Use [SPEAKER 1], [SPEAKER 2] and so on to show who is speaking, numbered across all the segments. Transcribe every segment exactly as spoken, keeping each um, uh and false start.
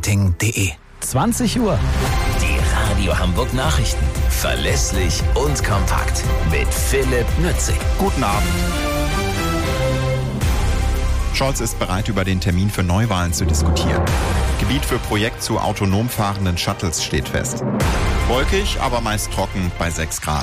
[SPEAKER 1] marketing punkt de. zwanzig Uhr.
[SPEAKER 2] Die Radio Hamburg Nachrichten. Verlässlich und kompakt. Mit Philipp Nützig.
[SPEAKER 3] Guten Abend. Scholz ist bereit, über den Termin für Neuwahlen zu diskutieren. Gebiet für Projekt zu autonom fahrenden Shuttles steht fest. Wolkig, aber meist trocken bei sechs Grad.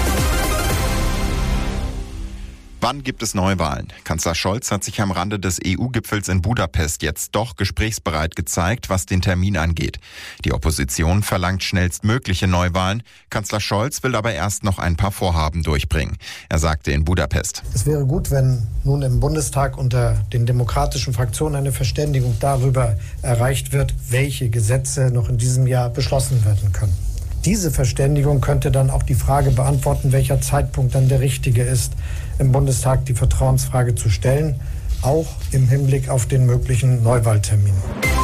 [SPEAKER 3] Wann gibt es Neuwahlen? Kanzler Scholz hat sich am Rande des E U-Gipfels in Budapest jetzt doch gesprächsbereit gezeigt, was den Termin angeht. Die Opposition verlangt schnellstmögliche Neuwahlen. Kanzler Scholz will aber erst noch ein paar Vorhaben durchbringen. Er sagte in Budapest:
[SPEAKER 4] Es wäre gut, wenn nun im Bundestag unter den demokratischen Fraktionen eine Verständigung darüber erreicht wird, welche Gesetze noch in diesem Jahr beschlossen werden können. Diese Verständigung könnte dann auch die Frage beantworten, welcher Zeitpunkt dann der richtige ist, im Bundestag die Vertrauensfrage zu stellen, auch im Hinblick auf den möglichen Neuwahltermin.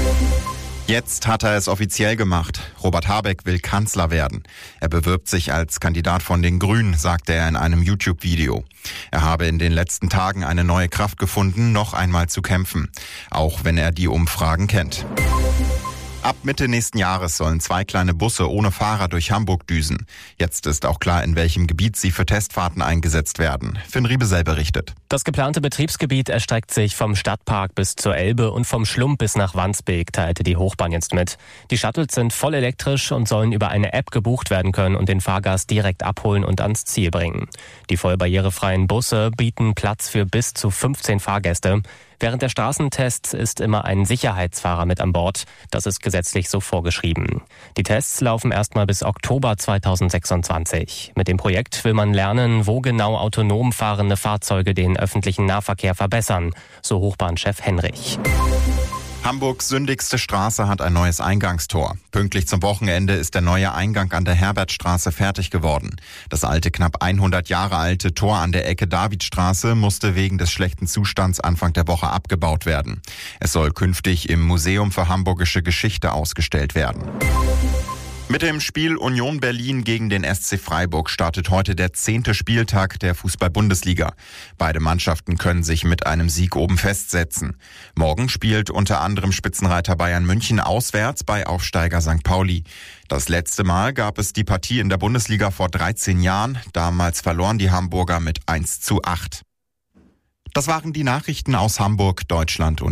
[SPEAKER 3] Jetzt hat er es offiziell gemacht. Robert Habeck will Kanzler werden. Er bewirbt sich als Kandidat von den Grünen, sagte er in einem YouTube-Video. Er habe in den letzten Tagen eine neue Kraft gefunden, noch einmal zu kämpfen, auch wenn er die Umfragen kennt. Ab Mitte nächsten Jahres sollen zwei kleine Busse ohne Fahrer durch Hamburg düsen. Jetzt ist auch klar, in welchem Gebiet sie für Testfahrten eingesetzt werden. Finn Riebesell berichtet.
[SPEAKER 5] Das geplante Betriebsgebiet erstreckt sich vom Stadtpark bis zur Elbe und vom Schlump bis nach Wandsbek, teilte die Hochbahn jetzt mit. Die Shuttles sind voll elektrisch und sollen über eine App gebucht werden können und den Fahrgast direkt abholen und ans Ziel bringen. Die voll barrierefreien Busse bieten Platz für bis zu fünfzehn Fahrgäste. Während der Straßentests ist immer ein Sicherheitsfahrer mit an Bord. Das ist gesetzlich so vorgeschrieben. Die Tests laufen erstmal bis Oktober zweitausendsechsundzwanzig. Mit dem Projekt will man lernen, wo genau autonom fahrende Fahrzeuge den öffentlichen Nahverkehr verbessern, so Hochbahnchef Henrich.
[SPEAKER 3] Hamburgs sündigste Straße hat ein neues Eingangstor. Pünktlich zum Wochenende ist der neue Eingang an der Herbertstraße fertig geworden. Das alte, knapp hundert Jahre alte Tor an der Ecke Davidstraße musste wegen des schlechten Zustands Anfang der Woche abgebaut werden. Es soll künftig im Museum für Hamburgische Geschichte ausgestellt werden. Mit dem Spiel Union Berlin gegen den S C Freiburg startet heute der zehnte Spieltag der Fußball-Bundesliga. Beide Mannschaften können sich mit einem Sieg oben festsetzen. Morgen spielt unter anderem Spitzenreiter Bayern München auswärts bei Aufsteiger Sankt Pauli. Das letzte Mal gab es die Partie in der Bundesliga vor dreizehn Jahren. Damals verloren die Hamburger mit eins zu acht. Das waren die Nachrichten aus Hamburg, Deutschland und